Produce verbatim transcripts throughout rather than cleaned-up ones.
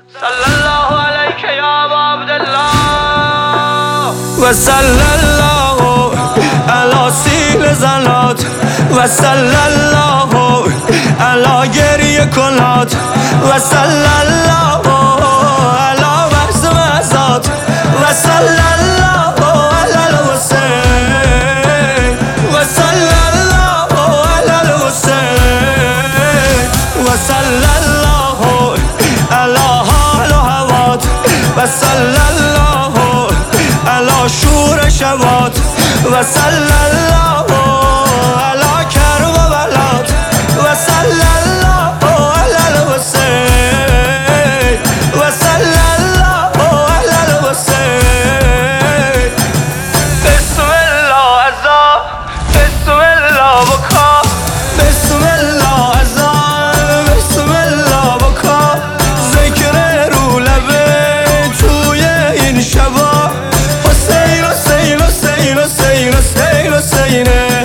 صلی الله علیک یا ابا عبدالله و صلی الله علی سیل زنات و صلی الله علی گریه کنات و صلی الله علی بحث مزات و صلی الله علی الحسین و صلی الله علی الحسین و صلی الله علی حال و هوات و صلی الله علی شور شوات و صلی الله علی کرب و بلات و صلی الله علی الحسین و صلی الله علی الحسین. بسم الله عزا بسم الله بکا بسم الله عزا بسم الله بکا ذکر رو لبه توی این شبا حسین حسین حسین حسین حسین حسین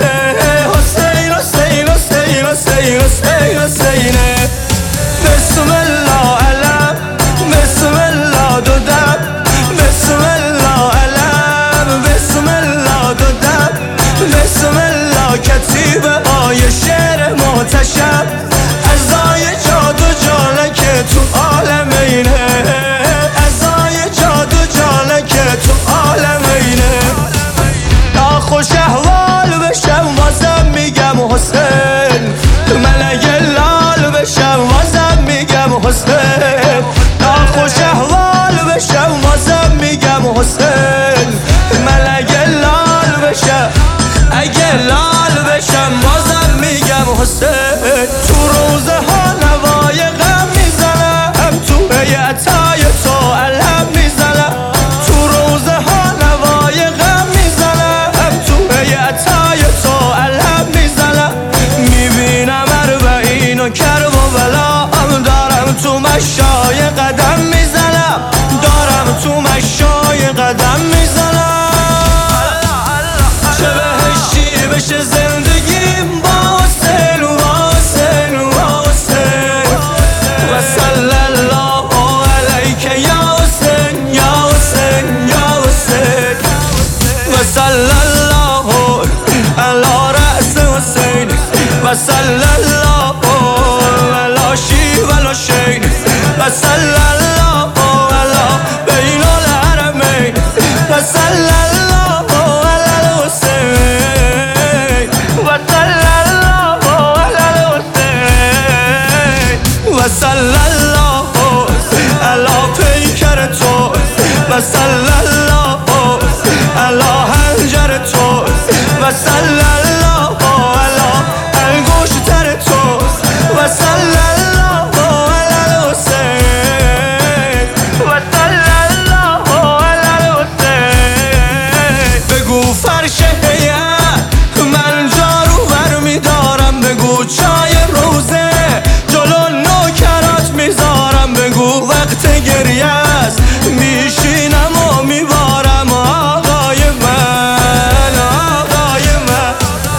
حسین حسین حسین حسین حسین حسین. بسم الله علم بسم الله دو دم بسم الله علم بسم الله دو دم بسم الله کتیبه های شعر محتشم ازای جاد و جاله که تو عالم اینه ازای جاد و جاله که تو عالم اینه. تا خوش احوال بشم واسم میگم حسین ملک لال بشم واسم میگم حسین تا خوش احوال بشم واسم میگم حسین ملک لال بشم اگه لال بشم بازم میگم حسین. تو روزه ها نوای غم میزنم تو بیعتای تو علم میزنم تو روزه ها نوای غم میزنم تو بیعتای تو علم میزنم میبینم اربعین و کرب و بلا هم دارم تو مشای قدم میزنم دارم تو مشای قدم میزنم. چه بهشتی بشه زندگیم با حسین و حسین و حسین و صلی الله علیک یا حسین یا حسین یا حسین و صلی الله علی رأس حسین و صلی الله علی شیب الحسین و صلی الله علی بین الحرمین و صلی الله علی الحسین و صلی الله علی الحسین و صلی الله علی پیکر تو و صلی الله علی حنجر تو و صلی الله علی انگشتر تو و صلی الله علی الحسین و صلی الله علی الحسین. بگو فرش هیئت من جارو برمیدارم بگو چای روزه جلو نوکرات میذارم بگو وقت گریه است میشینم و میبارم آقای من آقای من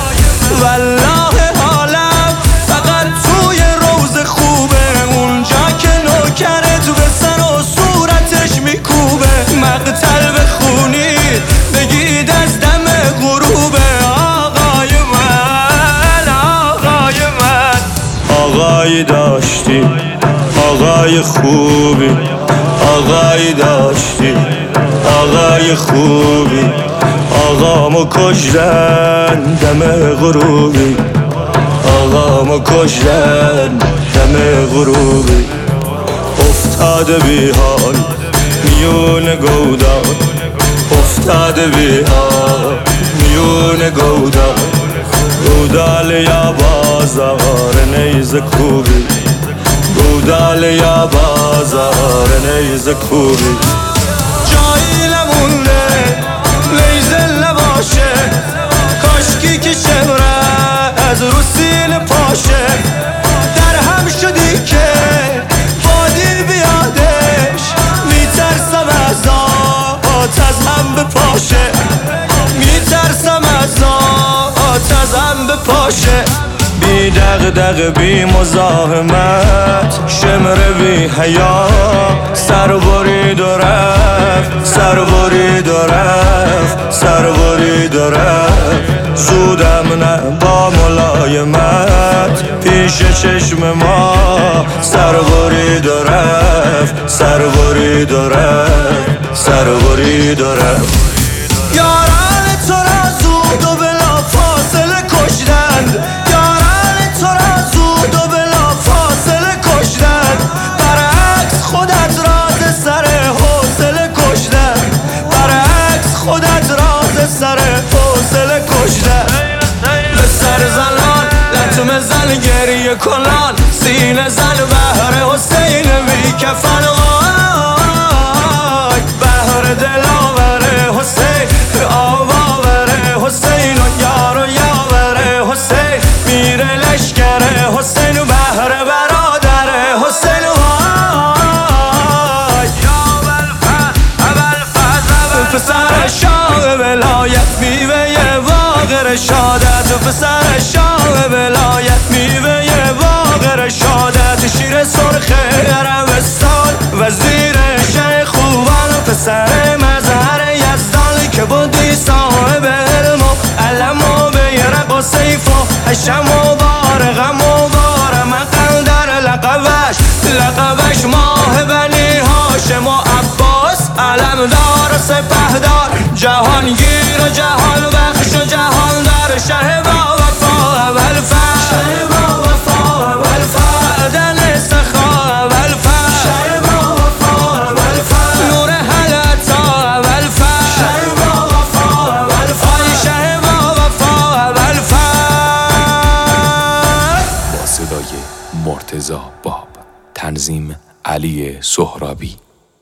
والله حالم فقط توی روز خوبه اونجا که نوکرت به سر و صورتش میکوبه مقتل بخونید بگید از دم غروبه آقای من آقای من. آقای داشتی آقای خوبی آقای داشتی آقای خوبی آقامو کشتن دم غروبی آقامو کشتن دم غروبی افتاده بی حال میون گودان افتاده بی حال میون گودان گودال یا بازار نیزه کوبی گودال یا بازار نیزه کوبی جایی نمونده نیزه نباشه کاشکی که شمره از رو سینه پاشه در هم شدی که بادی بیادش میترسم از آت از هم بپاشه میترسم از آت از هم بپاشه. بی دغدغه بی مزاحمت شمر بی حیا سربرید و رفت، سربرید و رفت، سربرید و رفت. زودم نه با ملایمت پیش چشم ما سربرید و رفت، سربرید و رفت، سربرید و رفت. یاران تو را زود و بلا فاصله کشتند، یاران تو را زود و بلا فاصله کشتند. برعکس خودت را ز سر حوصله کشتند، برعکس خودت را ز سر حوصله کشتند. به سر زنان لطمه زن گریه کنان، سینه زن بهر حسین بی کفن. وای بهر دلاور حسین، آب آور حسین و یار و یاور حسین. میره لشکر حسین و بهر برادر حسین. وای یا ابوالفضل ابوالفضل پسر شاه ولایت میوه باغ رشادت، پسر شاه ولایت میوه باغ رشادت. شیر سرخ عربستان وزیر شه خوبان، پسر مظهر یزدان که بودی صاحب علم و علم و بیرق و سیف و حشم و بارغم و بارم قندر. لقبش لقبش ماه بنی هاشم و عباس، علمدار و سپهدار، جهانگیر و جهان بخش و جهان در. شه با وفا ابوالفضل، شه با وفا ابوالفضل، دل سخا ابوالفضل، شه با وفا ابوالفضل، نور حلتا ابوالفضل، شه با وفا ابوالفضل، شه با وفا ابوالفضل. با صدای مرتضی باب، تنظیم علی سهرابی.